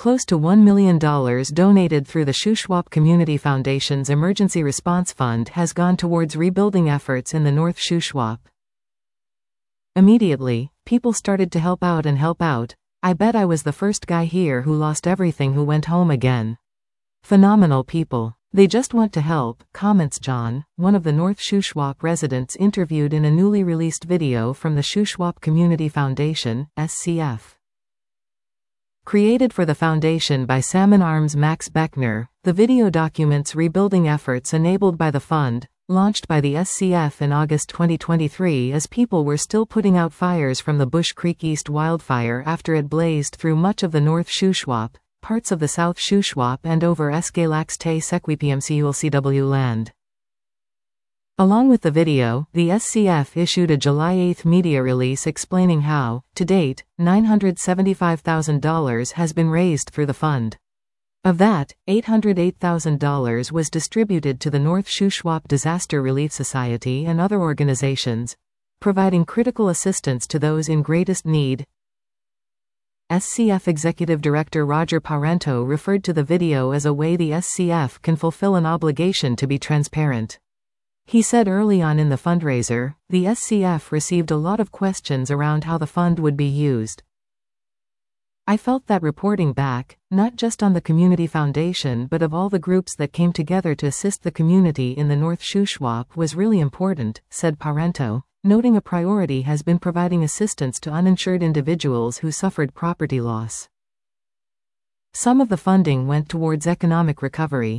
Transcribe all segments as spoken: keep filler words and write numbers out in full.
Close to one million dollars donated through the Shuswap Community Foundation's Emergency Response Fund has gone towards rebuilding efforts in the North Shuswap. Immediately, people started to help out and help out. I bet I was the first guy here who lost everything who went home again. Phenomenal people. They just want to help, comments John, one of the North Shuswap residents interviewed in a newly released video from the Shuswap Community Foundation, S C F. Created for the foundation by Salmon Arms' Max Beckner, the video documents rebuilding efforts enabled by the fund, launched by the S C F in August twenty twenty-three as people were still putting out fires from the Bush Creek East wildfire after it blazed through much of the North Shuswap, parts of the South Shuswap and over Escalax Te Sequipmculcw land. Along with the video, the S C F issued a July eighth media release explaining how, to date, nine hundred seventy-five thousand dollars has been raised through the fund. Of that, eight hundred eight thousand dollars was distributed to the North Shuswap Disaster Relief Society and other organizations, providing critical assistance to those in greatest need. S C F Executive Director Roger Parento referred to the video as a way the S C F can fulfill an obligation to be transparent. He said early on in the fundraiser, the S C F received a lot of questions around how the fund would be used. I felt that reporting back, not just on the Community Foundation but of all the groups that came together to assist the community in the North Shuswap was really important, said Parento, noting a priority has been providing assistance to uninsured individuals who suffered property loss. Some of the funding went towards economic recovery.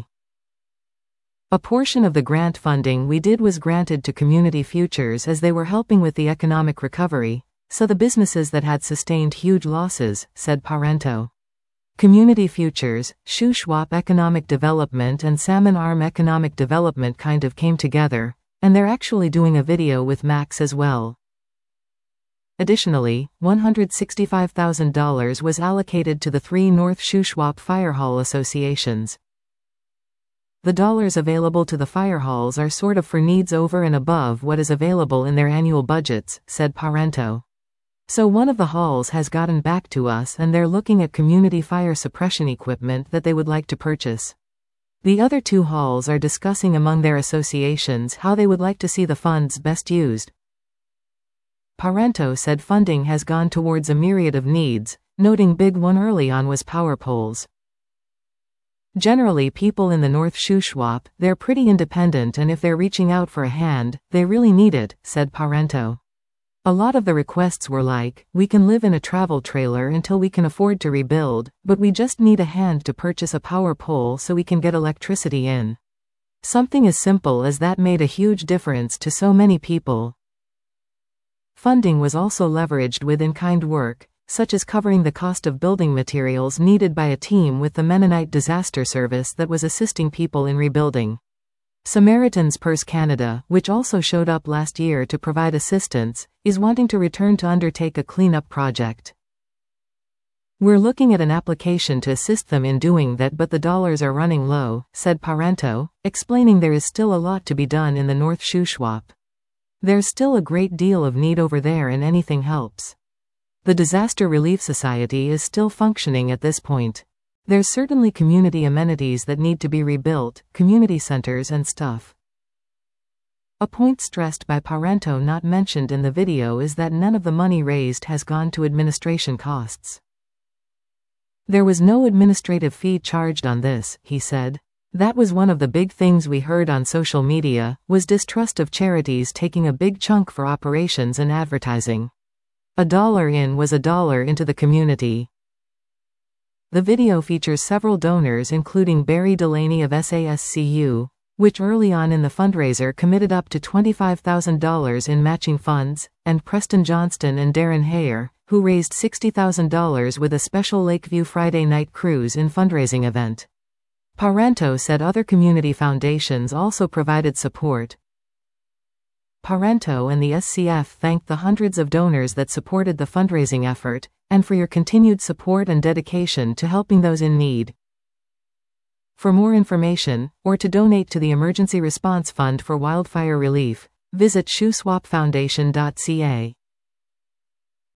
A portion of the grant funding we did was granted to Community Futures as they were helping with the economic recovery, so the businesses that had sustained huge losses, said Parento. Community Futures, Shuswap Economic Development and Salmon Arm Economic Development kind of came together, and they're actually doing a video with Max as well. Additionally, one hundred sixty-five thousand dollars was allocated to the three North Shuswap Fire Hall associations. The dollars available to the fire halls are sort of for needs over and above what is available in their annual budgets, said Parento. So one of the halls has gotten back to us and they're looking at community fire suppression equipment that they would like to purchase. The other two halls are discussing among their associations how they would like to see the funds best used. Parento said funding has gone towards a myriad of needs, noting big one early on was power poles. Generally people in the North Shuswap, they're pretty independent and if they're reaching out for a hand, they really need it, said Parento. A lot of the requests were like, we can live in a travel trailer until we can afford to rebuild, but we just need a hand to purchase a power pole so we can get electricity in. Something as simple as that made a huge difference to so many people. Funding was also leveraged with in-kind work, such as covering the cost of building materials needed by a team with the Mennonite Disaster Service that was assisting people in rebuilding. Samaritan's Purse Canada, which also showed up last year to provide assistance, is wanting to return to undertake a cleanup project. We're looking at an application to assist them in doing that but the dollars are running low, said Parento, explaining there is still a lot to be done in the North Shuswap. There's still a great deal of need over there and anything helps. The Disaster Relief Society is still functioning at this point. There's certainly community amenities that need to be rebuilt, community centers and stuff. A point stressed by Parento not mentioned in the video is that none of the money raised has gone to administration costs. There was no administrative fee charged on this, he said. That was one of the big things we heard on social media, was distrust of charities taking a big chunk for operations and advertising. A dollar in was a dollar into the community. The video features several donors including Barry Delaney of S A S C U, which early on in the fundraiser committed up to twenty-five thousand dollars in matching funds, and Preston Johnston and Darren Hayer, who raised sixty thousand dollars with a special Lakeview Friday night cruise in fundraising event. Parento said other community foundations also provided support. Parento and the S C F thanked the hundreds of donors that supported the fundraising effort, and for your continued support and dedication to helping those in need. For more information, or to donate to the Emergency Response Fund for Wildfire Relief, visit shuswap foundation dot c a.